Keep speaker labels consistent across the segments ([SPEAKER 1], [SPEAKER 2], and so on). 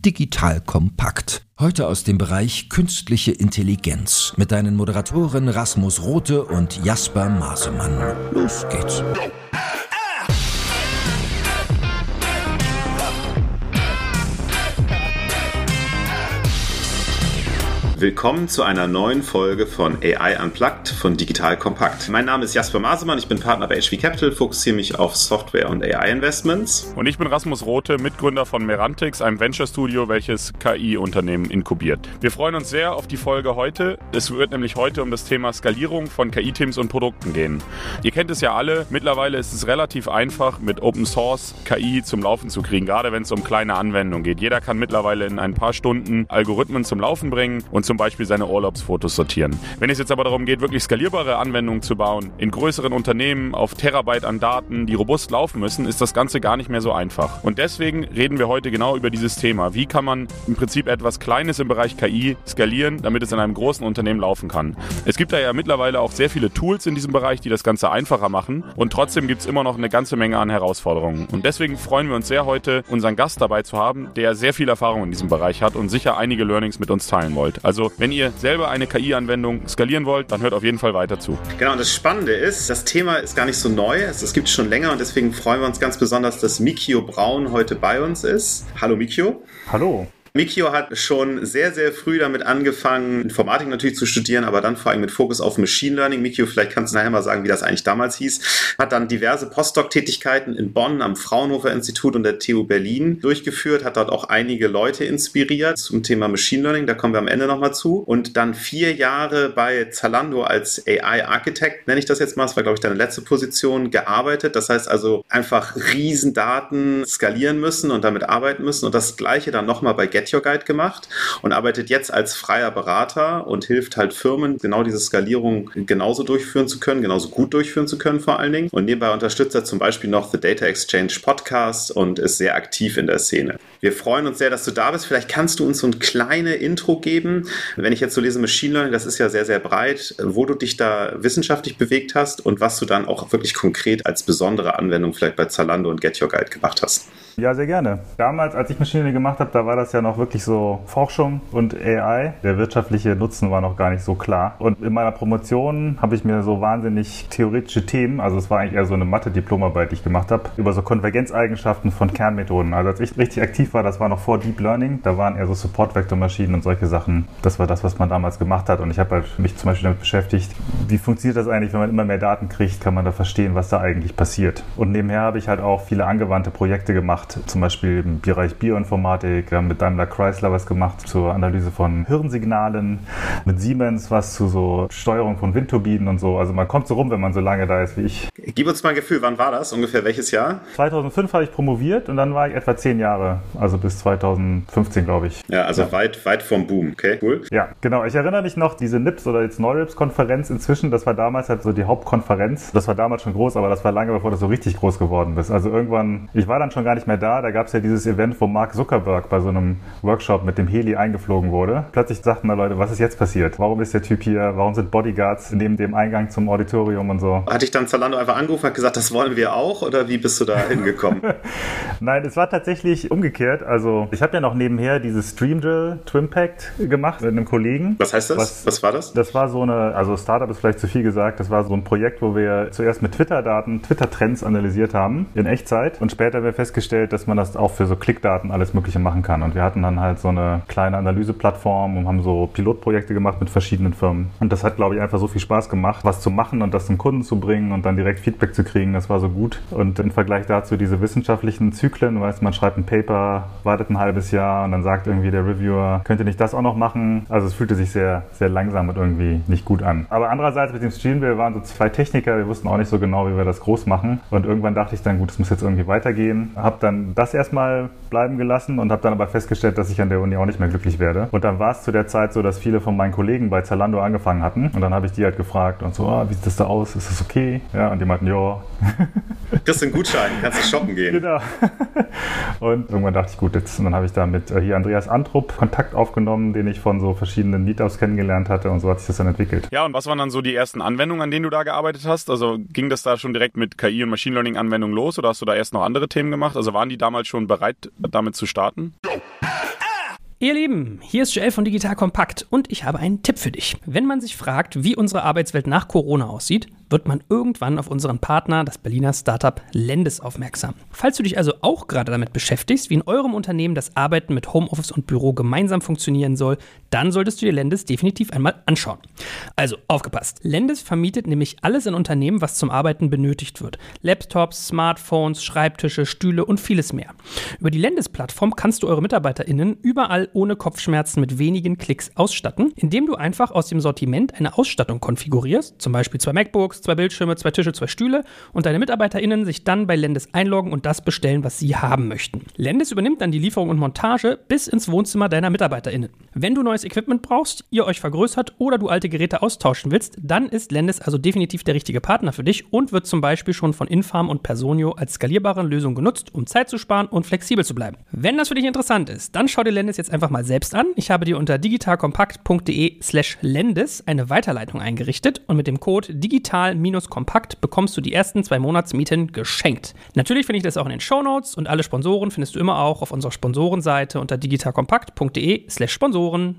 [SPEAKER 1] Digital Kompakt. Heute aus dem Bereich Künstliche Intelligenz mit deinen Moderatoren Rasmus Rothe und Jasper Masemann. Los geht's.
[SPEAKER 2] Willkommen zu einer neuen Folge von AI Unplugged von Digital Kompakt. Mein Name ist Jasper Masemann, ich bin Partner bei HV Capital, fokussiere mich auf Software- und AI-Investments.
[SPEAKER 3] Und ich bin Rasmus Rothe, Mitgründer von Merantix, einem Venture-Studio, welches KI-Unternehmen inkubiert. Wir freuen uns sehr auf die Folge heute. Es wird nämlich heute um das Thema Skalierung von KI-Teams und Produkten gehen. Ihr kennt es ja alle, mittlerweile ist es relativ einfach, mit Open Source KI zum Laufen zu kriegen, gerade wenn es um kleine Anwendungen geht. Jeder kann mittlerweile in ein paar Stunden Algorithmen zum Laufen bringen und zum Beispiel seine Urlaubsfotos sortieren. Wenn es jetzt aber darum geht, wirklich skalierbare Anwendungen zu bauen, in größeren Unternehmen auf Terabyte an Daten, die robust laufen müssen, ist das Ganze gar nicht mehr so einfach. Und deswegen reden wir heute genau über dieses Thema. Wie kann man im Prinzip etwas Kleines im Bereich KI skalieren, damit es in einem großen Unternehmen laufen kann? Es gibt da ja mittlerweile auch sehr viele Tools in diesem Bereich, die das Ganze einfacher machen, und trotzdem gibt es immer noch eine ganze Menge an Herausforderungen. Und deswegen freuen wir uns sehr, heute unseren Gast dabei zu haben, der sehr viel Erfahrung in diesem Bereich hat und sicher einige Learnings mit uns teilen wollt. Also, wenn ihr selber eine KI-Anwendung skalieren wollt, dann hört auf jeden Fall weiter zu.
[SPEAKER 2] Genau, und das Spannende ist, das Thema ist gar nicht so neu, es gibt es schon länger und deswegen freuen wir uns ganz besonders, dass Mikio Braun heute bei uns ist. Hallo Mikio.
[SPEAKER 4] Hallo.
[SPEAKER 2] Mikio hat schon sehr, sehr früh damit angefangen, Informatik natürlich zu studieren, aber dann vor allem mit Fokus auf Machine Learning. Mikio, vielleicht kannst du nachher mal sagen, wie das eigentlich damals hieß. Hat dann diverse Postdoc-Tätigkeiten in Bonn am Fraunhofer Institut und der TU Berlin durchgeführt, hat dort auch einige Leute inspiriert zum Thema Machine Learning, da kommen wir am Ende nochmal zu. Und dann 4 Jahre bei Zalando als AI-Architect, nenne ich das jetzt mal, das war, glaube ich, deine letzte Position, gearbeitet. Das heißt also einfach Riesendaten skalieren müssen und damit arbeiten müssen und das Gleiche dann nochmal bei Get Your Guide gemacht und arbeitet jetzt als freier Berater und hilft halt Firmen, genau diese Skalierung genauso durchführen zu können, genauso gut durchführen zu können vor allen Dingen. Und nebenbei unterstützt er zum Beispiel noch The Data Exchange Podcast und ist sehr aktiv in der Szene. Wir freuen uns sehr, dass du da bist. Vielleicht kannst du uns so ein kleines Intro geben. Wenn ich jetzt so lese Machine Learning, das ist ja sehr, sehr breit, wo du dich da wissenschaftlich bewegt hast und was du dann auch wirklich konkret als besondere Anwendung vielleicht bei Zalando und Get Your Guide gemacht hast.
[SPEAKER 4] Ja, sehr gerne. Damals, als ich Machine Learning gemacht habe, da war das ja noch wirklich so Forschung und AI. Der wirtschaftliche Nutzen war noch gar nicht so klar. Und in meiner Promotion habe ich mir so wahnsinnig theoretische Themen, also es war eigentlich eher so eine Mathe-Diplomarbeit, die ich gemacht habe, über so Konvergenzeigenschaften von Kernmethoden. Also als ich richtig aktiv war, das war noch vor Deep Learning, da waren eher so Support-Vektor-Maschinen und solche Sachen. Das war das, was man damals gemacht hat. Und ich habe halt mich zum Beispiel damit beschäftigt, wie funktioniert das eigentlich, wenn man immer mehr Daten kriegt, kann man da verstehen, was da eigentlich passiert. Und nebenher habe ich halt auch viele angewandte Projekte gemacht, zum Beispiel im Bereich Bioinformatik. Wir haben mit Daimler Chrysler was gemacht zur Analyse von Hirnsignalen, mit Siemens was zu so Steuerung von Windturbinen und so. Also man kommt so rum, wenn man so lange da ist wie ich.
[SPEAKER 2] Gib uns mal ein Gefühl, wann war das? Ungefähr welches Jahr?
[SPEAKER 4] 2005 habe ich promoviert und dann war ich etwa 10 Jahre, also bis 2015, glaube ich.
[SPEAKER 2] Ja, also weit vom Boom. Okay, cool.
[SPEAKER 4] Ja, genau. Ich erinnere mich noch, diese NIPS oder jetzt NeurIPS-Konferenz inzwischen, das war damals halt so die Hauptkonferenz. Das war damals schon groß, aber das war lange bevor das so richtig groß geworden ist. Also irgendwann, ich war dann schon gar nicht mehr da gab es ja dieses Event, wo Mark Zuckerberg bei so einem Workshop mit dem Heli eingeflogen wurde. Plötzlich sagten da Leute, was ist jetzt passiert? Warum ist der Typ hier? Warum sind Bodyguards neben dem Eingang zum Auditorium und so?
[SPEAKER 2] Hatte ich dann Zalando einfach angerufen und hat gesagt, das wollen wir auch? Oder wie bist du da hingekommen?
[SPEAKER 4] Nein, es war tatsächlich umgekehrt. Also ich habe ja noch nebenher dieses Streamdrill Twimpact gemacht mit einem Kollegen.
[SPEAKER 2] Was heißt das? Was war das?
[SPEAKER 4] Das war so eine, also Startup ist vielleicht zu viel gesagt, das war so ein Projekt, wo wir zuerst mit Twitter-Daten Twitter-Trends analysiert haben in Echtzeit und später haben wir festgestellt, dass man das auch für so Klickdaten alles Mögliche machen kann. Und wir hatten dann halt so eine kleine Analyseplattform und haben so Pilotprojekte gemacht mit verschiedenen Firmen. Und das hat, glaube ich, einfach so viel Spaß gemacht, was zu machen und das zum Kunden zu bringen und dann direkt Feedback zu kriegen. Das war so gut. Und im Vergleich dazu diese wissenschaftlichen Zyklen, weißt man schreibt ein Paper, wartet ein halbes Jahr und dann sagt irgendwie der Reviewer, könnt ihr nicht das auch noch machen? Also es fühlte sich sehr, sehr langsam und irgendwie nicht gut an. Aber andererseits mit dem Streamdrill waren so 2 Techniker, wir wussten auch nicht so genau, wie wir das groß machen. Und irgendwann dachte ich dann, gut, es muss jetzt irgendwie weitergehen. Hab dann das erstmal bleiben gelassen und habe dann aber festgestellt, dass ich an der Uni auch nicht mehr glücklich werde. Und dann war es zu der Zeit so, dass viele von meinen Kollegen bei Zalando angefangen hatten. Und dann habe ich die halt gefragt und so, wie sieht das da aus? Ist das okay? Ja, und die meinten, ja.
[SPEAKER 2] Kriegst du einen Gutschein, kannst du shoppen gehen.
[SPEAKER 4] Genau. Und irgendwann dachte ich, gut, jetzt, und dann habe ich da mit hier Andreas Antrup Kontakt aufgenommen, den ich von so verschiedenen Meetups kennengelernt hatte und so hat sich das dann entwickelt.
[SPEAKER 3] Ja, und was waren dann so die ersten Anwendungen, an denen du da gearbeitet hast? Also ging das da schon direkt mit KI und Machine Learning Anwendungen los oder hast du da erst noch andere Themen gemacht? Also waren die damals schon bereit, damit zu starten?
[SPEAKER 5] Ihr Lieben, hier ist Joel von Digital Kompakt und ich habe einen Tipp für dich. Wenn man sich fragt, wie unsere Arbeitswelt nach Corona aussieht, wird man irgendwann auf unseren Partner, das Berliner Startup Lendis, aufmerksam. Falls du dich also auch gerade damit beschäftigst, wie in eurem Unternehmen das Arbeiten mit Homeoffice und Büro gemeinsam funktionieren soll, dann solltest du dir Lendis definitiv einmal anschauen. Also, aufgepasst. Lendis vermietet nämlich alles in Unternehmen, was zum Arbeiten benötigt wird. Laptops, Smartphones, Schreibtische, Stühle und vieles mehr. Über die Lendis-Plattform kannst du eure MitarbeiterInnen überall ohne Kopfschmerzen mit wenigen Klicks ausstatten, indem du einfach aus dem Sortiment eine Ausstattung konfigurierst, zum Beispiel 2 MacBooks, 2 Bildschirme, 2 Tische, 2 Stühle und deine MitarbeiterInnen sich dann bei Lendis einloggen und das bestellen, was sie haben möchten. Lendis übernimmt dann die Lieferung und Montage bis ins Wohnzimmer deiner MitarbeiterInnen. Wenn du neues Equipment brauchst, ihr euch vergrößert oder du alte Geräte austauschen willst, dann ist Lendis also definitiv der richtige Partner für dich und wird zum Beispiel schon von Infarm und Personio als skalierbare Lösung genutzt, um Zeit zu sparen und flexibel zu bleiben. Wenn das für dich interessant ist, dann schau dir Lendis jetzt einfach mal selbst an. Ich habe dir unter digitalkompakt.de/Lendis eine Weiterleitung eingerichtet und mit dem Code digital-kompakt bekommst du die ersten 2 Monatsmieten geschenkt. Natürlich finde ich das auch in den Shownotes und alle Sponsoren findest du immer auch auf unserer Sponsorenseite unter digitalkompakt.de/Sponsoren.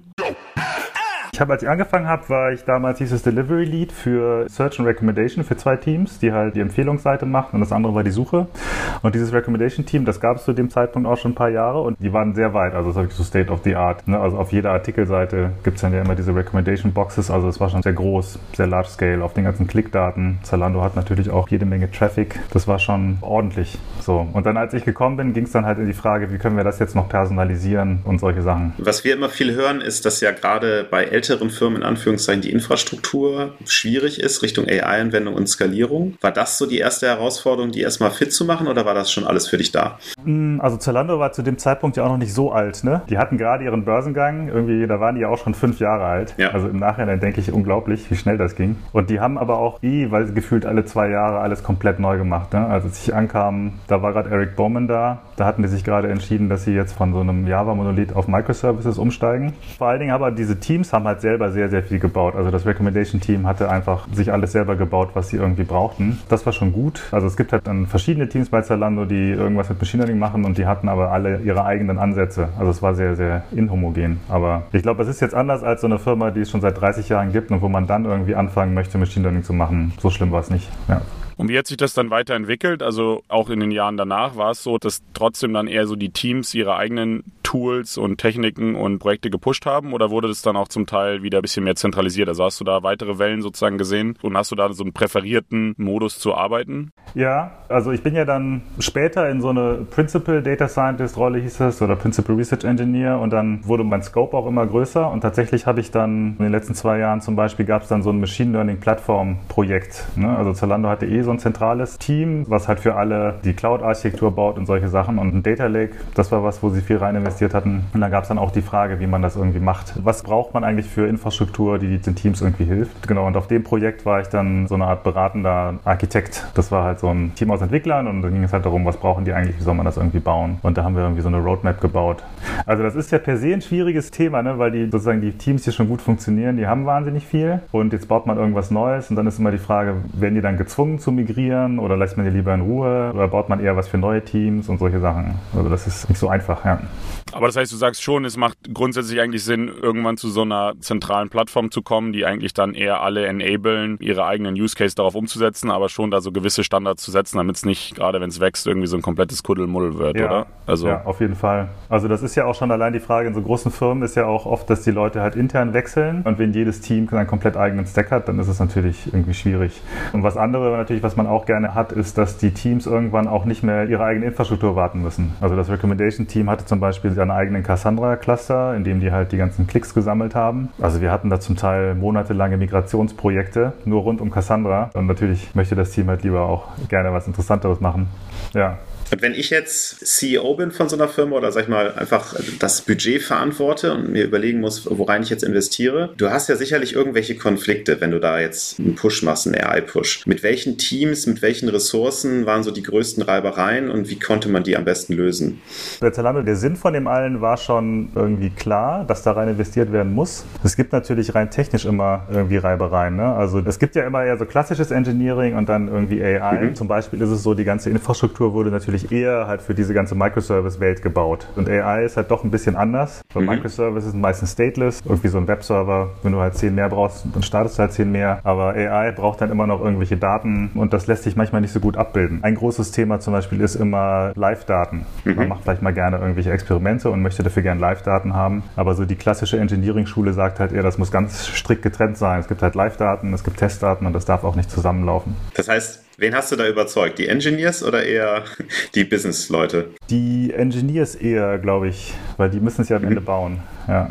[SPEAKER 4] Als ich angefangen habe, war ich damals dieses Delivery Lead für Search and Recommendation für 2 Teams, die halt die Empfehlungsseite machen und das andere war die Suche. Und dieses Recommendation Team, das gab es zu dem Zeitpunkt auch schon ein paar Jahre und die waren sehr weit, also das ist so State of the Art. Ne? Also auf jeder Artikelseite gibt es dann ja immer diese Recommendation Boxes, also es war schon sehr groß, sehr large scale auf den ganzen Klickdaten. Zalando hat natürlich auch jede Menge Traffic, das war schon ordentlich. So. Und dann als ich gekommen bin, ging es dann halt in die Frage, wie können wir das jetzt noch personalisieren und solche Sachen.
[SPEAKER 2] Was wir immer viel hören, ist, dass ja gerade bei älteren Firmen in Anführungszeichen die Infrastruktur schwierig ist, Richtung AI-Anwendung und Skalierung. War das so die erste Herausforderung, die erstmal fit zu machen oder war das schon alles für dich da?
[SPEAKER 4] Also Zalando war zu dem Zeitpunkt ja auch noch nicht so alt, ne? Die hatten gerade ihren Börsengang, irgendwie, da waren die ja auch schon 5 Jahre alt. Ja. Also im Nachhinein denke ich unglaublich, wie schnell das ging. Und die haben aber auch weil sie gefühlt alle 2 Jahre alles komplett neu gemacht, ne? Also als ich ankam, da war gerade Eric Bowman da hatten die sich gerade entschieden, dass sie jetzt von so einem Java-Monolith auf Microservices umsteigen. Vor allen Dingen aber diese Teams haben halt selber sehr, sehr viel gebaut. Also das Recommendation-Team hatte einfach sich alles selber gebaut, was sie irgendwie brauchten. Das war schon gut. Also es gibt halt dann verschiedene Teams bei Zalando, die irgendwas mit Machine Learning machen und die hatten aber alle ihre eigenen Ansätze. Also es war sehr, sehr inhomogen. Aber ich glaube, es ist jetzt anders als so eine Firma, die es schon seit 30 Jahren gibt und wo man dann irgendwie anfangen möchte, Machine Learning zu machen. So schlimm war es nicht. Ja.
[SPEAKER 3] Und wie hat sich das dann weiterentwickelt? Also auch in den Jahren danach war es so, dass trotzdem dann eher so die Teams ihre eigenen Tools und Techniken und Projekte gepusht haben oder wurde das dann auch zum Teil wieder ein bisschen mehr zentralisiert? Also hast du da weitere Wellen sozusagen gesehen und hast du da so einen präferierten Modus zu arbeiten?
[SPEAKER 4] Ja, also ich bin ja dann später in so eine Principal Data Scientist Rolle hieß es oder Principal Research Engineer und dann wurde mein Scope auch immer größer und tatsächlich habe ich dann in den letzten 2 Jahren zum Beispiel gab es dann so ein Machine Learning Plattform Projekt. Ne? Also Zalando hatte so ein zentrales Team, was halt für alle die Cloud-Architektur baut und solche Sachen und ein Data Lake, das war was, wo sie viel rein investiert hatten. Und dann gab es dann auch die Frage, wie man das irgendwie macht. Was braucht man eigentlich für Infrastruktur, die den Teams irgendwie hilft? Genau, und auf dem Projekt war ich dann so eine Art beratender Architekt. Das war halt so ein Team aus Entwicklern und da ging es halt darum, was brauchen die eigentlich, wie soll man das irgendwie bauen? Und da haben wir irgendwie so eine Roadmap gebaut. Also das ist ja per se ein schwieriges Thema, ne? Weil die Teams, die schon gut funktionieren, die haben wahnsinnig viel und jetzt baut man irgendwas Neues und dann ist immer die Frage, werden die dann gezwungen zu migrieren oder lässt man die lieber in Ruhe oder baut man eher was für neue Teams und solche Sachen. Also das ist nicht so einfach, ja.
[SPEAKER 3] Aber das heißt, du sagst schon, es macht grundsätzlich eigentlich Sinn, irgendwann zu so einer zentralen Plattform zu kommen, die eigentlich dann eher alle enablen, ihre eigenen Use Case darauf umzusetzen, aber schon da so gewisse Standards zu setzen, damit es nicht, gerade wenn es wächst, irgendwie so ein komplettes Kuddelmuddel wird,
[SPEAKER 4] ja,
[SPEAKER 3] oder? Also
[SPEAKER 4] ja, auf jeden Fall. Also das ist ja auch schon allein die Frage, in so großen Firmen ist ja auch oft, dass die Leute halt intern wechseln und wenn jedes Team seinen komplett eigenen Stack hat, dann ist es natürlich irgendwie schwierig. Und was andere natürlich, was man auch gerne hat, ist, dass die Teams irgendwann auch nicht mehr ihre eigene Infrastruktur warten müssen. Also das Recommendation-Team hatte zum Beispiel seinen eigenen Cassandra-Cluster, in dem die halt die ganzen Klicks gesammelt haben. Also wir hatten da zum Teil monatelange Migrationsprojekte nur rund um Cassandra und natürlich möchte das Team halt lieber auch gerne was Interessanteres machen. Ja.
[SPEAKER 2] Und wenn ich jetzt CEO bin von so einer Firma oder sag ich mal einfach das Budget verantworte und mir überlegen muss, worein ich jetzt investiere, du hast ja sicherlich irgendwelche Konflikte, wenn du da jetzt einen Push machst, einen AI-Push. Mit welchen Teams, mit welchen Ressourcen waren so die größten Reibereien und wie konnte man die am besten lösen?
[SPEAKER 4] Bei Zalando, der Sinn von dem allen war schon irgendwie klar, dass da rein investiert werden muss. Es gibt natürlich rein technisch immer irgendwie Reibereien. Ne? Also es gibt ja immer eher so klassisches Engineering und dann irgendwie AI. Zum Beispiel ist es so, die ganze Infrastruktur wurde natürlich natürlich eher halt für diese ganze Microservice-Welt gebaut. Und AI ist halt doch ein bisschen anders. Bei Microservices sind meistens stateless, irgendwie so ein Webserver, wenn du halt 10 mehr brauchst, dann startest du halt 10 mehr. Aber AI braucht dann immer noch irgendwelche Daten und das lässt sich manchmal nicht so gut abbilden. Ein großes Thema zum Beispiel ist immer Live-Daten. Man macht vielleicht mal gerne irgendwelche Experimente und möchte dafür gerne Live-Daten haben. Aber so die klassische Engineering-Schule sagt halt eher, das muss ganz strikt getrennt sein. Es gibt halt Live-Daten, es gibt Testdaten und das darf auch nicht zusammenlaufen.
[SPEAKER 2] Das heißt, wen hast du da überzeugt? Die Engineers oder eher die Business-Leute?
[SPEAKER 4] Die Engineers eher, glaube ich, weil die müssen es ja am Ende bauen. Ja.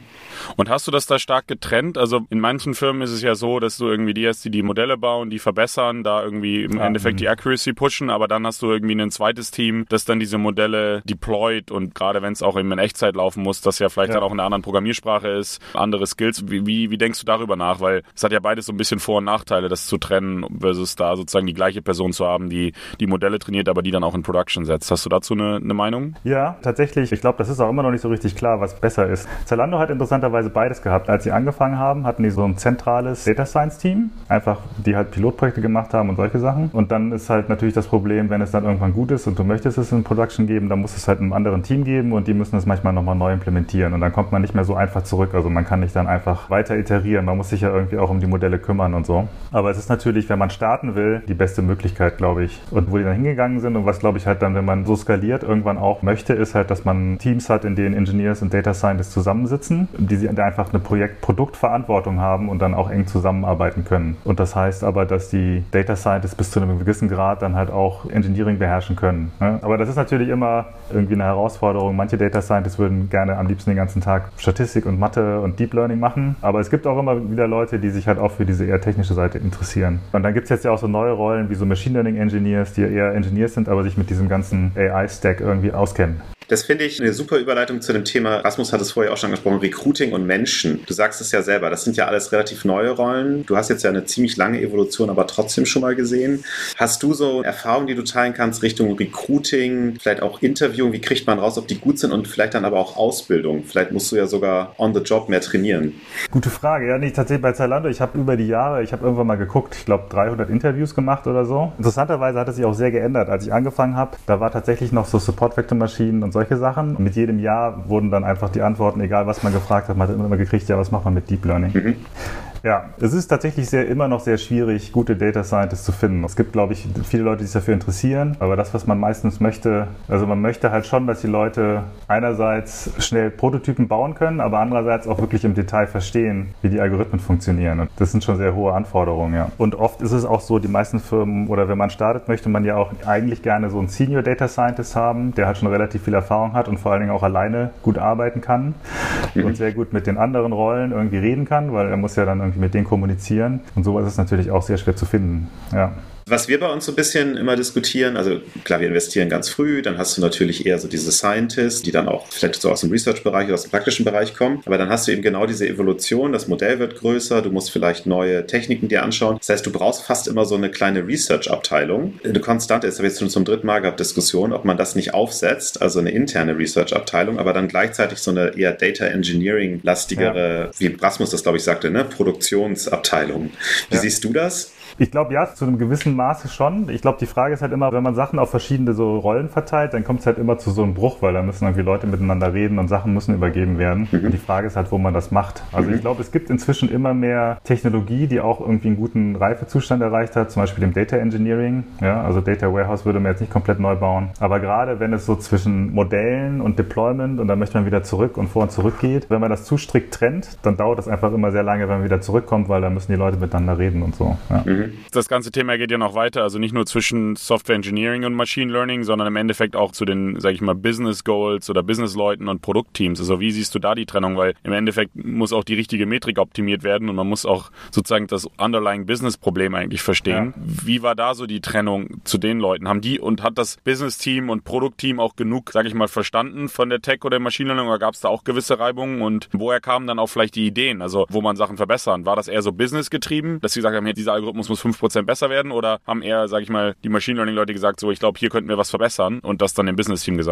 [SPEAKER 3] Und hast du das da stark getrennt? Also in manchen Firmen ist es ja so, dass du irgendwie die hast, die Modelle bauen, die verbessern, da irgendwie im Endeffekt die Accuracy pushen, aber dann hast du irgendwie ein zweites Team, das dann diese Modelle deployt und gerade wenn es auch eben in Echtzeit laufen muss, das ja vielleicht dann auch in einer anderen Programmiersprache ist, andere Skills. Wie denkst du darüber nach? Weil es hat ja beides so ein bisschen Vor- und Nachteile, das zu trennen versus da sozusagen die gleiche Person zu haben, die die Modelle trainiert, aber die dann auch in Production setzt. Hast du dazu eine Meinung?
[SPEAKER 4] Ja, tatsächlich. Ich glaube, das ist auch immer noch nicht so richtig klar, was besser ist. Zalando hat interessanterweise beides gehabt. Als sie angefangen haben, hatten die so ein zentrales Data Science Team, einfach die halt Pilotprojekte gemacht haben und solche Sachen. Und dann ist halt natürlich das Problem, wenn es dann irgendwann gut ist und du möchtest es in Production geben, dann muss es halt einem anderen Team geben und die müssen es manchmal nochmal neu implementieren und dann kommt man nicht mehr so einfach zurück. Also man kann nicht dann einfach weiter iterieren. Man muss sich ja irgendwie auch um die Modelle kümmern und so. Aber es ist natürlich, wenn man starten will, die beste Möglichkeit, glaube ich. Und wo die dann hingegangen sind und was, glaube ich, halt dann, wenn man so skaliert, irgendwann auch möchte, ist halt, dass man Teams hat, in denen Engineers und Data Scientists zusammensitzen, die sie einfach eine Produktverantwortung haben und dann auch eng zusammenarbeiten können. Und das heißt aber, dass die Data Scientists bis zu einem gewissen Grad dann halt auch Engineering beherrschen können. Aber das ist natürlich immer irgendwie eine Herausforderung. Manche Data Scientists würden gerne am liebsten den ganzen Tag Statistik und Mathe und Deep Learning machen. Aber es gibt auch immer wieder Leute, die sich halt auch für diese eher technische Seite interessieren. Und dann gibt es jetzt ja auch so neue Rollen wie so Machine Learning Engineers, die eher Engineers sind, aber sich mit diesem ganzen AI-Stack irgendwie auskennen.
[SPEAKER 2] Das finde ich eine super Überleitung zu dem Thema, Rasmus hat es vorher auch schon angesprochen, Recruiting und Menschen. Du sagst es ja selber, das sind ja alles relativ neue Rollen. Du hast jetzt ja eine ziemlich lange Evolution, aber trotzdem schon mal gesehen. Hast du so Erfahrungen, die du teilen kannst Richtung Recruiting, vielleicht auch Interviewing, wie kriegt man raus, ob die gut sind und vielleicht dann aber auch Ausbildung? Vielleicht musst du ja sogar on the job mehr trainieren.
[SPEAKER 4] Gute Frage. Ja, nicht tatsächlich bei Zalando. Ich habe über die Jahre, irgendwann mal geguckt, ich glaube 300 Interviews gemacht oder so. Interessanterweise hat es sich auch sehr geändert. Als ich angefangen habe, da war tatsächlich noch so Support-Vector-Maschinen und solche Sachen. Und mit jedem Jahr wurden dann einfach die Antworten, egal was man gefragt hat, man hat immer gekriegt, ja, was macht man mit Deep Learning? Ja, es ist tatsächlich immer noch sehr schwierig, gute Data Scientists zu finden. Es gibt, glaube ich, viele Leute, die sich dafür interessieren, aber das, was man meistens möchte, also man möchte halt schon, dass die Leute einerseits schnell Prototypen bauen können, aber andererseits auch wirklich im Detail verstehen, wie die Algorithmen funktionieren. Und das sind schon sehr hohe Anforderungen, ja. Und oft ist es auch so, die meisten Firmen, oder wenn man startet, möchte man ja auch eigentlich gerne so einen Senior Data Scientist haben, der halt schon relativ viel Erfahrung hat und vor allen Dingen auch alleine gut arbeiten kann und sehr gut mit den anderen Rollen irgendwie reden kann, weil er muss ja dann irgendwie mit denen kommunizieren. Und sowas ist natürlich auch sehr schwer zu finden. Ja.
[SPEAKER 2] Was wir bei uns so ein bisschen immer diskutieren, also klar, wir investieren ganz früh, dann hast du natürlich eher so diese Scientists, die dann auch vielleicht so aus dem Research-Bereich oder aus dem praktischen Bereich kommen, aber dann hast du eben genau diese Evolution, das Modell wird größer, du musst vielleicht neue Techniken dir anschauen. Das heißt, du brauchst fast immer so eine kleine Research-Abteilung. Eine konstante ist, habe ich jetzt schon zum 3. Mal gehabt, Diskussion, ob man das nicht aufsetzt, also eine interne Research-Abteilung, aber dann gleichzeitig so eine eher Data Engineering-lastigere, wie Rasmus das, glaube ich, sagte, ne, Produktionsabteilung. Wie siehst du das?
[SPEAKER 4] Ich glaube, ja, zu einem gewissen Maße schon. Ich glaube, die Frage ist halt immer, wenn man Sachen auf verschiedene so Rollen verteilt, dann kommt es halt immer zu so einem Bruch, weil da müssen irgendwie Leute miteinander reden und Sachen müssen übergeben werden. Und die Frage ist halt, wo man das macht. Also ich glaube, es gibt inzwischen immer mehr Technologie, die auch irgendwie einen guten Reifezustand erreicht hat, zum Beispiel im Data Engineering. Ja, also Data Warehouse würde man jetzt nicht komplett neu bauen. Aber gerade wenn es so zwischen Modellen und Deployment und dann möchte man wieder zurück und vor und zurück geht, wenn man das zu strikt trennt, dann dauert das einfach immer sehr lange, wenn man wieder zurückkommt, weil dann müssen die Leute miteinander reden und so. Ja.
[SPEAKER 3] Das ganze Thema geht ja noch weiter, also nicht nur zwischen Software Engineering und Machine Learning, sondern im Endeffekt auch zu den, sage ich mal, Business Goals oder Business-Leuten und Produktteams. Also wie siehst du da die Trennung? Weil im Endeffekt muss auch die richtige Metrik optimiert werden und man muss auch sozusagen das Underlying Business-Problem eigentlich verstehen. Ja. Wie war da so die Trennung zu den Leuten? Haben die und hat das Business-Team und Produktteam auch genug, sage ich mal, verstanden von der Tech oder Machine Learning oder gab es da auch gewisse Reibungen und woher kamen dann auch vielleicht die Ideen, also wo man Sachen verbessern? War das eher so Business-getrieben, dass sie gesagt haben, dieser Algorithmus muss 5% besser werden oder haben eher, sage ich mal, die Machine Learning Leute gesagt, so ich glaube, hier könnten wir was verbessern und das dann dem Business Team gesagt?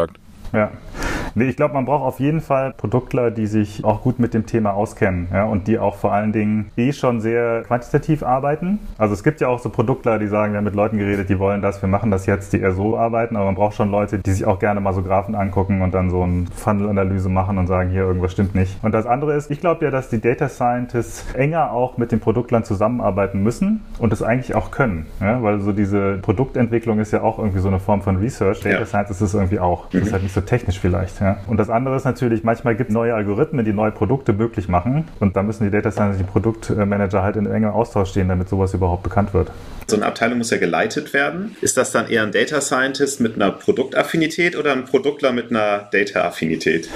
[SPEAKER 4] Ja. Nee, ich glaube, man braucht auf jeden Fall Produktler, die sich auch gut mit dem Thema auskennen, ja, und die auch vor allen Dingen schon sehr quantitativ arbeiten. Also es gibt ja auch so Produktler, die sagen, wir haben mit Leuten geredet, die wollen das, wir machen das jetzt, die eher so arbeiten, aber man braucht schon Leute, die sich auch gerne mal so Graphen angucken und dann so eine Funnel-Analyse machen und sagen, hier, irgendwas stimmt nicht. Und das andere ist, ich glaube ja, dass die Data Scientists enger auch mit den Produktlern zusammenarbeiten müssen und es eigentlich auch können, ja, weil so diese Produktentwicklung ist ja auch irgendwie so eine Form von Research. Data Science ist es irgendwie auch. Das ist halt nicht so technisch vielleicht. Ja. Und das andere ist natürlich, manchmal gibt es neue Algorithmen, die neue Produkte möglich machen und da müssen die Data Science, die Produktmanager halt in engem Austausch stehen, damit sowas überhaupt bekannt wird.
[SPEAKER 2] So eine Abteilung muss ja geleitet werden. Ist das dann eher ein Data Scientist mit einer Produktaffinität oder ein Produktler mit einer Data-Affinität?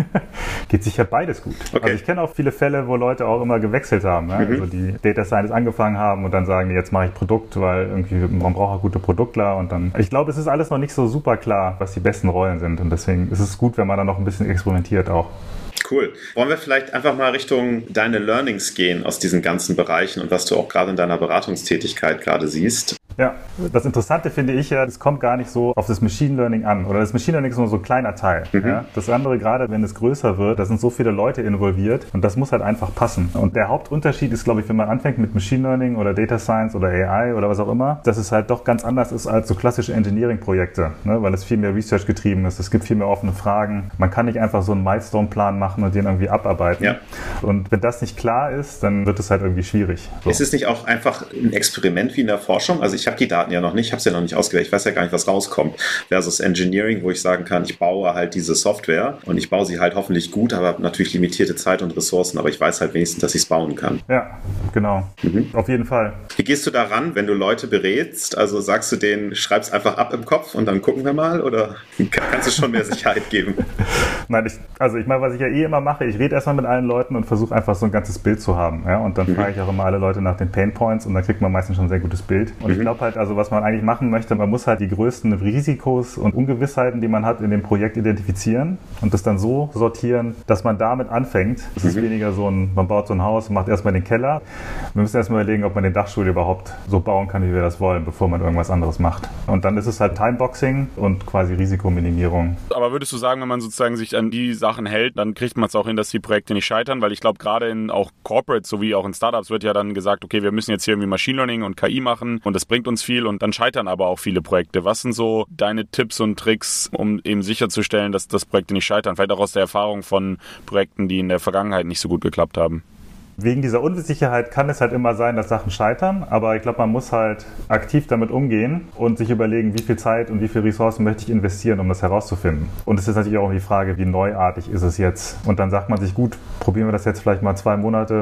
[SPEAKER 4] Geht sicher beides gut. Okay. Also ich kenne auch viele Fälle, wo Leute auch immer gewechselt haben. Ja? Also die Data Scientists angefangen haben und dann sagen, jetzt mache ich Produkt, weil irgendwie man braucht auch gute Produktler und dann. Ich glaube, es ist alles noch nicht so super klar, was die besten Rollen sind und deswegen ist es gut, wenn man da noch ein bisschen experimentiert auch.
[SPEAKER 2] Cool. Wollen wir vielleicht einfach mal Richtung deine Learnings gehen aus diesen ganzen Bereichen und was du auch gerade in deiner Beratungstätigkeit gerade siehst?
[SPEAKER 4] Ja, das Interessante finde ich ja, es kommt gar nicht so auf das Machine Learning an. Oder das Machine Learning ist nur so ein kleiner Teil. Ja? Das andere, gerade wenn es größer wird, da sind so viele Leute involviert und das muss halt einfach passen. Und der Hauptunterschied ist, glaube ich, wenn man anfängt mit Machine Learning oder Data Science oder AI oder was auch immer, dass es halt doch ganz anders ist als so klassische Engineering-Projekte, ne? Weil es viel mehr Research getrieben ist. Es gibt viel mehr offene Fragen. Man kann nicht einfach so einen Milestone-Plan machen und den irgendwie abarbeiten. Ja. Und wenn das nicht klar ist, dann wird es halt irgendwie schwierig. So.
[SPEAKER 2] Ist es nicht auch einfach ein Experiment wie in der Forschung? Also ich habe die Daten ja noch nicht, ich habe es ja noch nicht ausgewählt, ich weiß ja gar nicht, was rauskommt. Versus Engineering, wo ich sagen kann, ich baue halt diese Software und ich baue sie halt hoffentlich gut, aber habe natürlich limitierte Zeit und Ressourcen, aber ich weiß halt wenigstens, dass ich es bauen kann.
[SPEAKER 4] Ja, genau. Auf jeden Fall.
[SPEAKER 2] Wie gehst du daran, wenn du Leute berätst? Also sagst du denen, schreib's einfach ab im Kopf und dann gucken wir mal oder kannst du schon mehr Sicherheit geben?
[SPEAKER 4] Nein, ich meine, was ich ja immer mache, ich rede erstmal mit allen Leuten und versuche einfach so ein ganzes Bild zu haben. Ja? Und dann frage ich auch immer alle Leute nach den Painpoints und dann kriegt man meistens schon ein sehr gutes Bild. Und ich glaube halt, also was man eigentlich machen möchte, man muss halt die größten Risikos und Ungewissheiten, die man hat in dem Projekt identifizieren und das dann so sortieren, dass man damit anfängt. Es ist weniger so man baut so ein Haus und macht erstmal den Keller. Wir müssen erstmal überlegen, ob man den Dachstuhl überhaupt so bauen kann, wie wir das wollen, bevor man irgendwas anderes macht. Und dann ist es halt Timeboxing und quasi Risikominimierung.
[SPEAKER 3] Aber würdest du sagen, wenn man sozusagen sich an die Sachen hält, dann kriegt man es auch hin, dass die Projekte nicht scheitern? Weil ich glaube, gerade in auch Corporates sowie auch in Startups wird ja dann gesagt, okay, wir müssen jetzt hier irgendwie Machine Learning und KI machen und das bringt uns viel und dann scheitern aber auch viele Projekte. Was sind so deine Tipps und Tricks, um eben sicherzustellen, dass das Projekte nicht scheitern? Vielleicht auch aus der Erfahrung von Projekten, die in der Vergangenheit nicht so gut geklappt haben.
[SPEAKER 4] Wegen dieser Unsicherheit kann es halt immer sein, dass Sachen scheitern, aber ich glaube, man muss halt aktiv damit umgehen und sich überlegen, wie viel Zeit und wie viel Ressourcen möchte ich investieren, um das herauszufinden. Und es ist natürlich auch die Frage, wie neuartig ist es jetzt? Und dann sagt man sich, gut, probieren wir das jetzt vielleicht mal 2 Monate,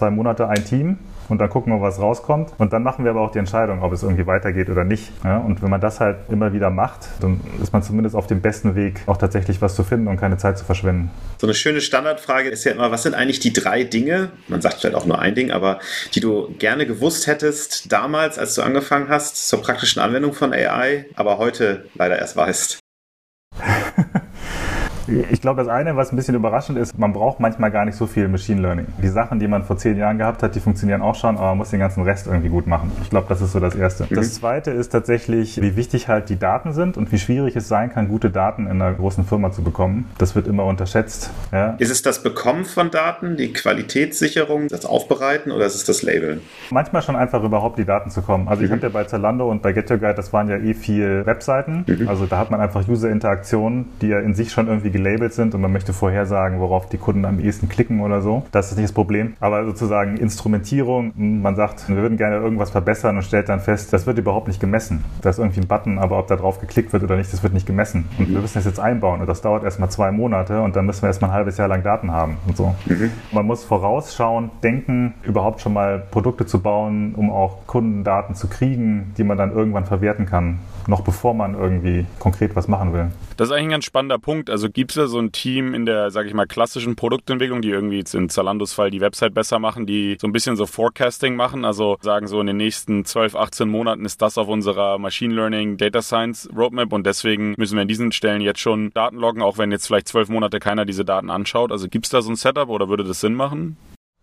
[SPEAKER 4] ein Team und dann gucken wir, was rauskommt. Und dann machen wir aber auch die Entscheidung, ob es irgendwie weitergeht oder nicht. Ja? Und wenn man das halt immer wieder macht, dann ist man zumindest auf dem besten Weg, auch tatsächlich was zu finden und keine Zeit zu verschwenden.
[SPEAKER 2] So eine schöne Standardfrage ist ja immer, was sind eigentlich die 3 Dinge, man sagt vielleicht auch nur ein Ding, aber die du gerne gewusst hättest damals, als du angefangen hast, zur praktischen Anwendung von AI, aber heute leider erst weißt?
[SPEAKER 4] Ich glaube, das eine, was ein bisschen überraschend ist, man braucht manchmal gar nicht so viel Machine Learning. Die Sachen, die man vor 10 Jahren gehabt hat, die funktionieren auch schon, aber man muss den ganzen Rest irgendwie gut machen. Ich glaube, das ist so das Erste. Das Zweite ist tatsächlich, wie wichtig halt die Daten sind und wie schwierig es sein kann, gute Daten in einer großen Firma zu bekommen. Das wird immer unterschätzt. Ja.
[SPEAKER 2] Ist es das Bekommen von Daten, die Qualitätssicherung, das Aufbereiten oder ist es das Labeln?
[SPEAKER 4] Manchmal schon einfach überhaupt die Daten zu kommen. Also ich habe ja bei Zalando und bei Get Your Guide, das waren ja viel Webseiten. Also da hat man einfach User-Interaktionen, die ja in sich schon irgendwie gelabelt sind und man möchte vorhersagen, worauf die Kunden am ehesten klicken oder so. Das ist nicht das Problem. Aber sozusagen Instrumentierung, man sagt, wir würden gerne irgendwas verbessern und stellt dann fest, das wird überhaupt nicht gemessen. Da ist irgendwie ein Button, aber ob da drauf geklickt wird oder nicht, das wird nicht gemessen. Und wir müssen das jetzt einbauen und das dauert erstmal 2 Monate und dann müssen wir erstmal ein halbes Jahr lang Daten haben und so. Man muss vorausschauend denken, überhaupt schon mal Produkte zu bauen, um auch Kundendaten zu kriegen, die man dann irgendwann verwerten kann, noch bevor man irgendwie konkret was machen will.
[SPEAKER 3] Das ist eigentlich ein ganz spannender Punkt. Also gibt es da so ein Team in der, sage ich mal, klassischen Produktentwicklung, die irgendwie jetzt in Zalandos Fall die Website besser machen, die so ein bisschen so Forecasting machen, also sagen so in den nächsten 12, 18 Monaten ist das auf unserer Machine Learning Data Science Roadmap und deswegen müssen wir an diesen Stellen jetzt schon Daten loggen, auch wenn jetzt vielleicht 12 Monate keiner diese Daten anschaut. Also gibt es da so ein Setup oder würde das Sinn machen?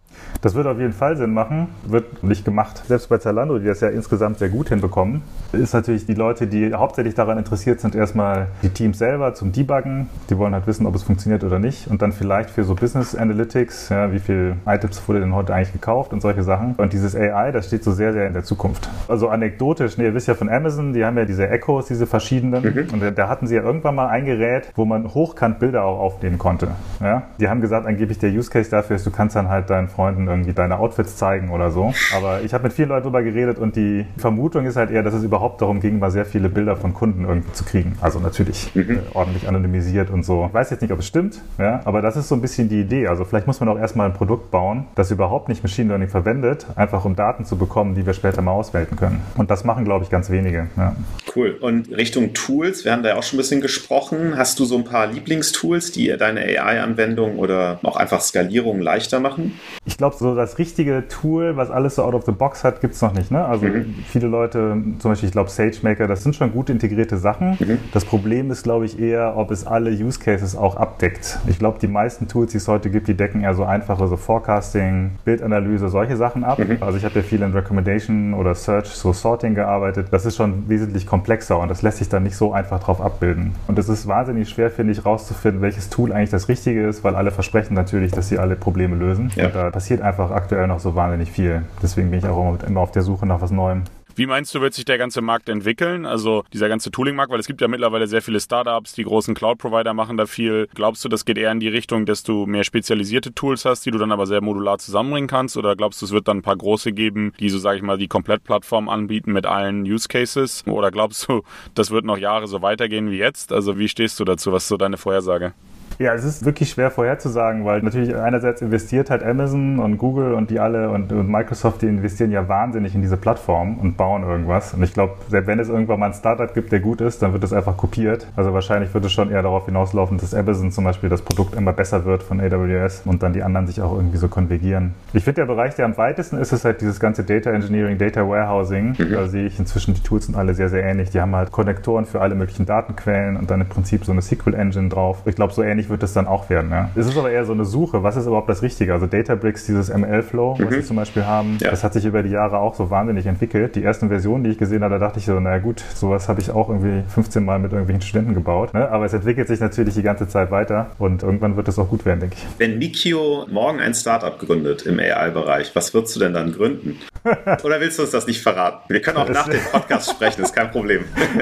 [SPEAKER 4] Das wird auf jeden Fall Sinn machen, wird nicht gemacht. Selbst bei Zalando, die das ja insgesamt sehr gut hinbekommen, ist natürlich die Leute, die hauptsächlich daran interessiert sind, erstmal die Teams selber zum Debuggen. Die wollen halt wissen, ob es funktioniert oder nicht. Und dann vielleicht für so Business Analytics, ja, wie viele Items wurde denn heute eigentlich gekauft und solche Sachen. Und dieses AI, das steht so sehr, sehr in der Zukunft. Also anekdotisch, ihr wisst ja von Amazon, die haben ja diese Echos, diese verschiedenen. Und da hatten sie ja irgendwann mal ein Gerät, wo man hochkant Bilder auch aufnehmen konnte. Ja? Die haben gesagt, angeblich der Use Case dafür ist, du kannst dann halt deinen Freunden irgendwie deine Outfits zeigen oder so. Aber ich habe mit vielen Leuten drüber geredet und die Vermutung ist halt eher, dass es überhaupt darum ging, mal sehr viele Bilder von Kunden irgendwie zu kriegen. Also natürlich ordentlich anonymisiert und so. Ich weiß jetzt nicht, ob es stimmt, ja? Aber das ist so ein bisschen die Idee. Also vielleicht muss man auch erstmal ein Produkt bauen, das überhaupt nicht Machine Learning verwendet, einfach um Daten zu bekommen, die wir später mal auswerten können. Und das machen, glaube ich, ganz wenige. Ja.
[SPEAKER 2] Cool. Und Richtung Tools, wir haben da ja auch schon ein bisschen gesprochen. Hast du so ein paar Lieblingstools, die deine AI-Anwendung oder auch einfach Skalierung leichter machen?
[SPEAKER 4] Ich glaube, so das richtige Tool, was alles so out of the box hat, gibt es noch nicht. Ne? Also viele Leute, zum Beispiel, ich glaube SageMaker, das sind schon gut integrierte Sachen. Das Problem ist, glaube ich, eher, ob es alle Use Cases auch abdeckt. Ich glaube, die meisten Tools, die es heute gibt, die decken eher so einfache so Forecasting, Bildanalyse, solche Sachen ab. Also ich habe ja viel in Recommendation oder Search, so Sorting gearbeitet. Das ist schon wesentlich komplexer und das lässt sich dann nicht so einfach drauf abbilden. Und es ist wahnsinnig schwer, finde ich, rauszufinden, welches Tool eigentlich das Richtige ist, weil alle versprechen natürlich, dass sie alle Probleme lösen. Ja. Und da passiert einfach aktuell noch so wahnsinnig viel. Deswegen bin ich auch immer auf der Suche nach was Neuem.
[SPEAKER 3] Wie meinst du, wird sich der ganze Markt entwickeln? Also dieser ganze Tooling-Markt, weil es gibt ja mittlerweile sehr viele Startups, die großen Cloud-Provider machen da viel. Glaubst du, das geht eher in die Richtung, dass du mehr spezialisierte Tools hast, die du dann aber sehr modular zusammenbringen kannst? Oder glaubst du, es wird dann ein paar große geben, die so, sage ich mal, die Komplettplattform anbieten mit allen Use Cases? Oder glaubst du, das wird noch Jahre so weitergehen wie jetzt? Also wie stehst du dazu? Was ist so deine Vorhersage?
[SPEAKER 4] Ja, es ist wirklich schwer vorherzusagen, weil natürlich einerseits investiert halt Amazon und Google und die alle und Microsoft, die investieren ja wahnsinnig in diese Plattform und bauen irgendwas. Und ich glaube, selbst wenn es irgendwann mal ein Startup gibt, der gut ist, dann wird das einfach kopiert. Also wahrscheinlich wird es schon eher darauf hinauslaufen, dass Amazon zum Beispiel das Produkt immer besser wird von AWS und dann die anderen sich auch irgendwie so konvergieren. Ich finde, der Bereich, der am weitesten ist halt dieses ganze Data Engineering, Data Warehousing. Da sehe ich inzwischen, die Tools sind alle sehr, sehr ähnlich. Die haben halt Konnektoren für alle möglichen Datenquellen und dann im Prinzip so eine SQL-Engine drauf. Ich glaube, so ähnlich wird es dann auch werden. Ja. Es ist aber eher so eine Suche, was ist überhaupt das Richtige? Also Databricks, dieses ML-Flow, was sie zum Beispiel haben, das hat sich über die Jahre auch so wahnsinnig entwickelt. Die ersten Versionen, die ich gesehen habe, da dachte ich so, naja gut, sowas habe ich auch irgendwie 15 Mal mit irgendwelchen Studenten gebaut. Ne? Aber es entwickelt sich natürlich die ganze Zeit weiter und irgendwann wird es auch gut werden, denke ich.
[SPEAKER 2] Wenn Mikio morgen ein Startup gründet im AI-Bereich, was würdest du denn dann gründen? Oder willst du uns das nicht verraten? Wir können auch nach dem Podcast sprechen, ist kein Problem.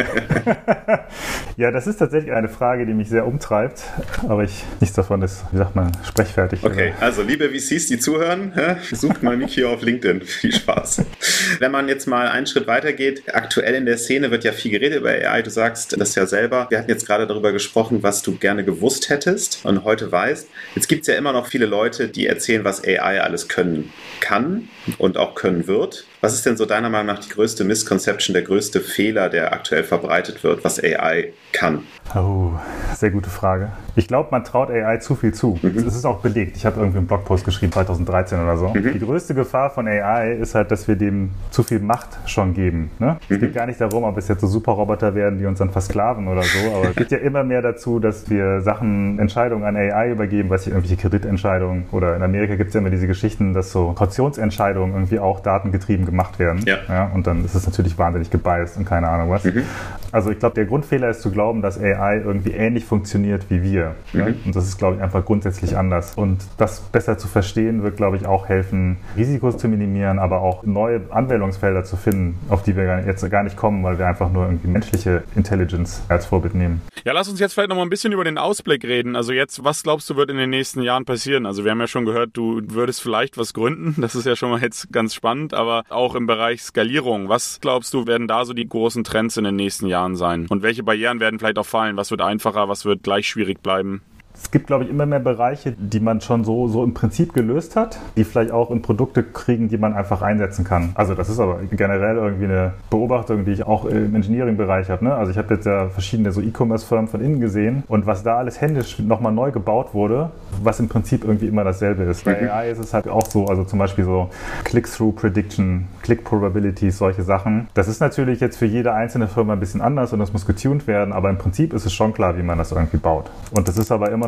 [SPEAKER 4] Ja, das ist tatsächlich eine Frage, die mich sehr umtreibt, aber nichts davon ist, wie sagt man, sprechfertig.
[SPEAKER 2] Okay, also liebe VCs, die zuhören, sucht mal Mikio auf LinkedIn. Viel Spaß. Wenn man jetzt mal einen Schritt weiter geht, aktuell in der Szene wird ja viel geredet über AI. Du sagst das ja selber. Wir hatten jetzt gerade darüber gesprochen, was du gerne gewusst hättest und heute weißt. Jetzt gibt es ja immer noch viele Leute, die erzählen, was AI alles können kann und auch können wird. Was ist denn so deiner Meinung nach die größte Misconception, der größte Fehler, der aktuell verbreitet wird, was AI kann?
[SPEAKER 4] Oh, sehr gute Frage. Ich glaube, man traut AI zu viel zu. Das ist auch belegt. Ich habe irgendwie einen Blogpost geschrieben, 2013 oder so. Die größte Gefahr von AI ist halt, dass wir dem zu viel Macht schon geben. Ne? Es geht gar nicht darum, ob es jetzt so Superroboter werden, die uns dann versklaven oder so, aber es geht ja immer mehr dazu, dass wir Entscheidungen an AI übergeben, weiß ich, irgendwelche Kreditentscheidungen oder in Amerika gibt es ja immer diese Geschichten, dass so Kautionsentscheidungen irgendwie auch datengetrieben gemacht werden. Ja, und dann ist es natürlich wahnsinnig gebiased und keine Ahnung was. Also ich glaube, der Grundfehler ist zu glauben, dass AI irgendwie ähnlich funktioniert wie wir. Ne? Und das ist, glaube ich, einfach grundsätzlich anders. Und das besser zu verstehen, wird, glaube ich, auch helfen, Risikos zu minimieren, aber auch neue Anwendungsfelder zu finden, auf die wir jetzt gar nicht kommen, weil wir einfach nur irgendwie menschliche Intelligence als Vorbild nehmen.
[SPEAKER 3] Ja, lass uns jetzt vielleicht noch mal ein bisschen über den Ausblick reden. Also jetzt, was glaubst du, wird in den nächsten Jahren passieren? Also wir haben ja schon gehört, du würdest vielleicht was gründen. Das ist ja schon mal jetzt ganz spannend, aber auch im Bereich Skalierung. Was glaubst du, werden da so die großen Trends in den nächsten Jahren sein? Und welche Barrieren werden vielleicht auch fallen? Was wird einfacher? Was wird gleich schwierig bleiben?
[SPEAKER 4] Es gibt, glaube ich, immer mehr Bereiche, die man schon so im Prinzip gelöst hat, die vielleicht auch in Produkte kriegen, die man einfach einsetzen kann. Also das ist aber generell irgendwie eine Beobachtung, die ich auch im Engineering-Bereich habe. Ne? Also ich habe jetzt ja verschiedene so E-Commerce-Firmen von innen gesehen und was da alles händisch nochmal neu gebaut wurde, was im Prinzip irgendwie immer dasselbe ist. Bei AI ist es halt auch so, also zum Beispiel so Click-Through-Prediction, Click-Probabilities, solche Sachen. Das ist natürlich jetzt für jede einzelne Firma ein bisschen anders und das muss getuned werden, aber im Prinzip ist es schon klar, wie man das irgendwie baut. Und das ist aber immer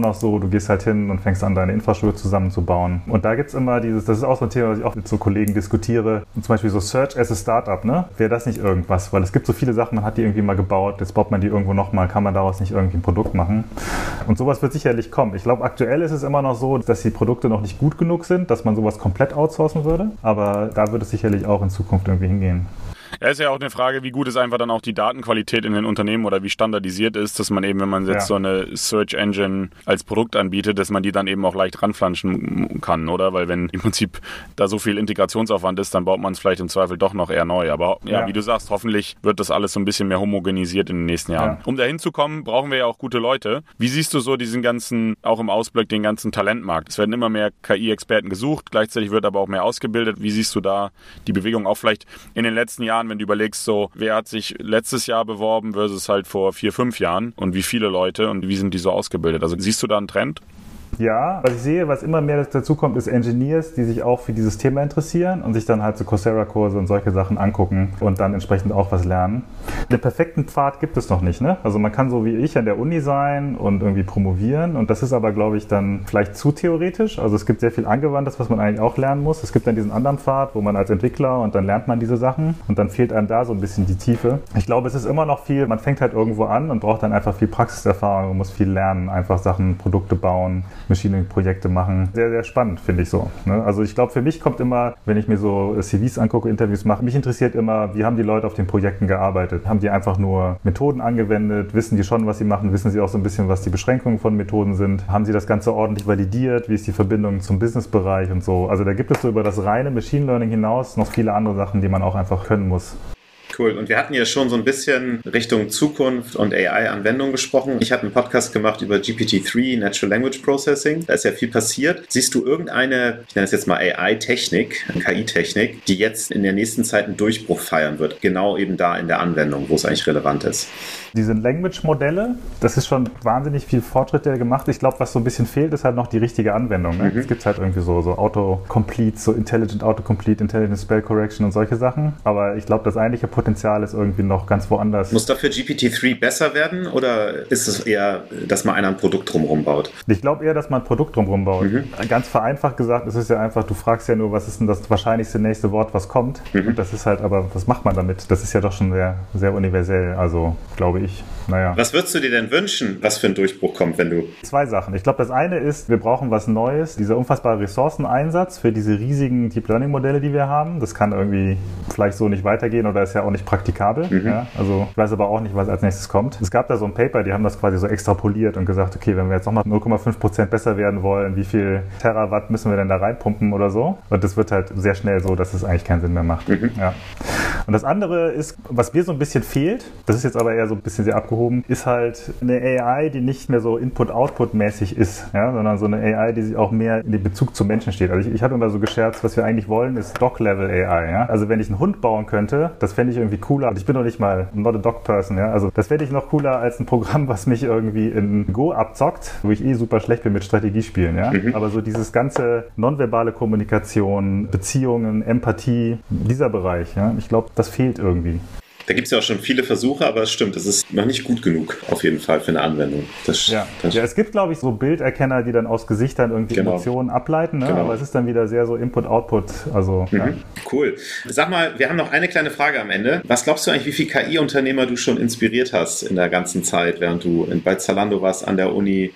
[SPEAKER 4] noch so, du gehst halt hin und fängst an, deine Infrastruktur zusammenzubauen. Und da gibt's immer das ist auch so ein Thema, was ich auch mit so Kollegen diskutiere. Und zum Beispiel so Search as a Startup, ne? Wäre das nicht irgendwas? Weil es gibt so viele Sachen, man hat die irgendwie mal gebaut, jetzt baut man die irgendwo nochmal, kann man daraus nicht irgendwie ein Produkt machen? Und sowas wird sicherlich kommen. Ich glaube, aktuell ist es immer noch so, dass die Produkte noch nicht gut genug sind, dass man sowas komplett outsourcen würde. Aber da wird es sicherlich auch in Zukunft irgendwie hingehen.
[SPEAKER 3] Ja, ist ja auch eine Frage, wie gut ist einfach dann auch die Datenqualität in den Unternehmen oder wie standardisiert ist, dass man eben, wenn man jetzt so eine Search Engine als Produkt anbietet, dass man die dann eben auch leicht ranflanschen kann, oder? Weil wenn im Prinzip da so viel Integrationsaufwand ist, dann baut man es vielleicht im Zweifel doch noch eher neu. Aber ja, wie du sagst, hoffentlich wird das alles so ein bisschen mehr homogenisiert in den nächsten Jahren. Ja. Um da hinzukommen, brauchen wir ja auch gute Leute. Wie siehst du so diesen ganzen, auch im Ausblick, den ganzen Talentmarkt? Es werden immer mehr KI-Experten gesucht, gleichzeitig wird aber auch mehr ausgebildet. Wie siehst du da die Bewegung auch vielleicht in den letzten Jahren, wenn du überlegst, so, wer hat sich letztes Jahr beworben versus halt vor 4, 5 Jahren und wie viele Leute und wie sind die so ausgebildet? Also siehst du da einen Trend?
[SPEAKER 4] Ja, was ich sehe, was immer mehr dazu kommt, ist Engineers, die sich auch für dieses Thema interessieren und sich dann halt so Coursera-Kurse und solche Sachen angucken und dann entsprechend auch was lernen. Den perfekten Pfad gibt es noch nicht, ne? Also man kann so wie ich an der Uni sein und irgendwie promovieren und das ist aber, glaube ich, dann vielleicht zu theoretisch. Also es gibt sehr viel Angewandtes, was man eigentlich auch lernen muss. Es gibt dann diesen anderen Pfad, wo man als Entwickler und dann lernt man diese Sachen und dann fehlt einem da so ein bisschen die Tiefe. Ich glaube, es ist immer noch viel, man fängt halt irgendwo an und braucht dann einfach viel Praxiserfahrung und muss viel lernen, einfach Sachen, Produkte bauen, Machine-Projekte machen. Sehr, sehr spannend, finde ich so. Ne? Also ich glaube, für mich kommt immer, wenn ich mir so CVs angucke, Interviews mache, mich interessiert immer, wie haben die Leute auf den Projekten gearbeitet? Haben die einfach nur Methoden angewendet? Wissen die schon, was sie machen? Wissen sie auch so ein bisschen, was die Beschränkungen von Methoden sind? Haben sie das Ganze ordentlich validiert? Wie ist die Verbindung zum Businessbereich und so? Also da gibt es so über das reine Machine Learning hinaus noch viele andere Sachen, die man auch einfach können muss.
[SPEAKER 2] Cool. Und wir hatten ja schon so ein bisschen Richtung Zukunft und AI-Anwendung gesprochen. Ich habe einen Podcast gemacht über GPT-3, Natural Language Processing. Da ist ja viel passiert. Siehst du irgendeine, ich nenne es jetzt mal AI-Technik, KI-Technik, die jetzt in der nächsten Zeit einen Durchbruch feiern wird? Genau eben da in der Anwendung, wo es eigentlich relevant ist.
[SPEAKER 4] Diese Language-Modelle, das ist schon wahnsinnig viel Fortschritt, der gemacht. Ich glaube, was so ein bisschen fehlt, ist halt noch die richtige Anwendung. Ne? Es gibt halt irgendwie so Autocomplete, so Intelligent Autocomplete, Intelligent Spell Correction und solche Sachen. Aber ich glaube, das eigentliche Potenzial ist irgendwie noch ganz woanders.
[SPEAKER 2] Muss dafür GPT-3 besser werden oder ist es eher, dass man ein Produkt drumherum baut?
[SPEAKER 4] Ich glaube eher, dass man ein Produkt drumherum baut. Ganz vereinfacht gesagt, ist es ja einfach, du fragst ja nur, was ist denn das wahrscheinlichste nächste Wort, was kommt. Das ist halt, aber was macht man damit? Das ist ja doch schon sehr, sehr universell, also glaube ich. Naja.
[SPEAKER 2] Was würdest du dir denn wünschen, was für ein Durchbruch kommt, wenn du...
[SPEAKER 4] 2 Sachen. Ich glaube, das eine ist, wir brauchen was Neues. Dieser unfassbare Ressourceneinsatz für diese riesigen Deep Learning Modelle, die wir haben, das kann irgendwie vielleicht so nicht weitergehen oder ist ja auch nicht praktikabel. Ja? Also ich weiß aber auch nicht, was als nächstes kommt. Es gab da so ein Paper, die haben das quasi so extrapoliert und gesagt, okay, wenn wir jetzt nochmal 0,5% besser werden wollen, wie viel Terawatt müssen wir denn da reinpumpen oder so? Und das wird halt sehr schnell so, dass es eigentlich keinen Sinn mehr macht. Ja. Und das andere ist, was mir so ein bisschen fehlt, das ist jetzt aber eher so ein bisschen sehr abgehoben, ist halt eine AI, die nicht mehr so Input-Output-mäßig ist, ja, sondern so eine AI, die sich auch mehr in den Bezug zum Menschen steht. Also ich habe immer so gescherzt, was wir eigentlich wollen, ist Dog-Level-AI. Ja? Also wenn ich einen Hund bauen könnte, das fände ich irgendwie cooler. Und ich bin doch nicht mal not a dog-person. Ja? Also das fände ich noch cooler als ein Programm, was mich irgendwie in Go abzockt, wo ich super schlecht bin mit Strategiespielen. Ja? Aber so dieses ganze nonverbale Kommunikation, Beziehungen, Empathie, dieser Bereich, ja? Ich glaube, das fehlt irgendwie.
[SPEAKER 2] Da gibt es ja auch schon viele Versuche, aber es stimmt, es ist noch nicht gut genug auf jeden Fall für eine Anwendung.
[SPEAKER 4] Ja, es gibt, glaube ich, so Bilderkenner, die dann aus Gesichtern irgendwie Emotionen ableiten, ne? Aber es ist dann wieder sehr so Input-Output. Also, ja.
[SPEAKER 2] Cool. Sag mal, wir haben noch eine kleine Frage am Ende. Was glaubst du eigentlich, wie viele KI-Unternehmer du schon inspiriert hast in der ganzen Zeit, während du bei Zalando warst, an der Uni?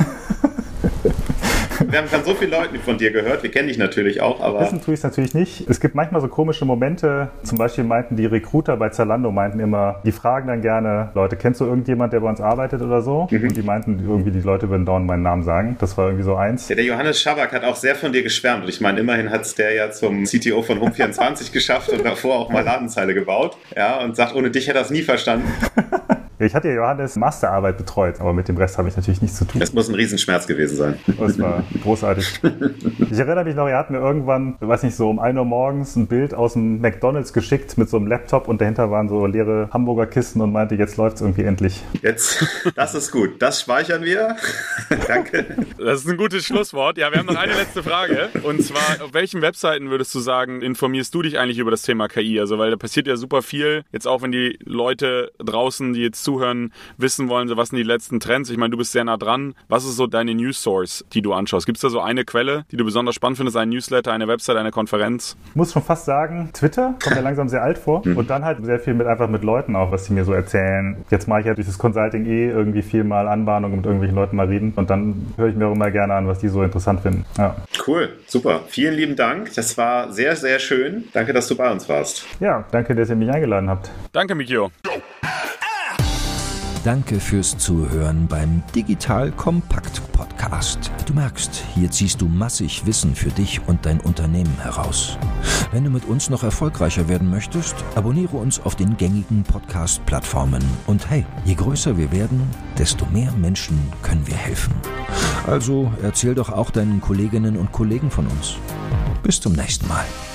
[SPEAKER 2] Wir haben von so vielen Leuten von dir gehört, wir kennen dich natürlich auch, aber...
[SPEAKER 4] Wissen tue ich es natürlich nicht. Es gibt manchmal so komische Momente, zum Beispiel meinten die Recruiter bei Zalando, immer, die fragen dann gerne, Leute, kennst du irgendjemand, der bei uns arbeitet oder so? Und die meinten irgendwie, die Leute würden dauernd meinen Namen sagen. Das war irgendwie so eins.
[SPEAKER 2] Ja, der Johannes Schaback hat auch sehr von dir geschwärmt und ich meine, immerhin hat es der ja zum CTO von Home24 geschafft und davor auch mal Ladenzeile gebaut. Ja, und sagt, ohne dich hätte er es nie verstanden.
[SPEAKER 4] Ich hatte ja Johannes Masterarbeit betreut, aber mit dem Rest habe ich natürlich nichts zu tun.
[SPEAKER 2] Das muss ein Riesenschmerz gewesen sein.
[SPEAKER 4] Das war großartig. Ich erinnere mich noch, er hat mir irgendwann, weiß nicht, so um 1 Uhr morgens ein Bild aus dem McDonald's geschickt mit so einem Laptop und dahinter waren so leere Hamburger Kisten und meinte, jetzt läuft es irgendwie endlich.
[SPEAKER 2] Jetzt, das ist gut. Das speichern wir. Danke.
[SPEAKER 3] Das ist ein gutes Schlusswort. Ja, wir haben noch eine letzte Frage. Und zwar, auf welchen Webseiten würdest du sagen, informierst du dich eigentlich über das Thema KI? Also, weil da passiert ja super viel. Jetzt auch, wenn die Leute draußen, die jetzt zuhören, wissen wollen, so was sind die letzten Trends? Ich meine, du bist sehr nah dran. Was ist so deine News Source, die du anschaust? Gibt es da so eine Quelle, die du besonders spannend findest? Ein Newsletter, eine Website, eine Konferenz?
[SPEAKER 4] Ich muss schon fast sagen, Twitter kommt mir langsam sehr alt vor. Und dann halt sehr viel mit Leuten auch, was sie mir so erzählen. Jetzt mache ich ja durch das Consulting irgendwie viel mal Anbahnung mit irgendwelchen Leuten mal reden. Und dann höre ich mir auch immer gerne an, was die so interessant finden. Ja.
[SPEAKER 2] Cool, super. Vielen lieben Dank. Das war sehr, sehr schön. Danke, dass du bei uns warst.
[SPEAKER 4] Ja, danke, dass ihr mich eingeladen habt.
[SPEAKER 3] Danke, Mikio.
[SPEAKER 1] Danke fürs Zuhören beim Digital Kompakt Podcast. Du merkst, hier ziehst du massig Wissen für dich und dein Unternehmen heraus. Wenn du mit uns noch erfolgreicher werden möchtest, abonniere uns auf den gängigen Podcast-Plattformen. Und hey, je größer wir werden, desto mehr Menschen können wir helfen. Also erzähl doch auch deinen Kolleginnen und Kollegen von uns. Bis zum nächsten Mal.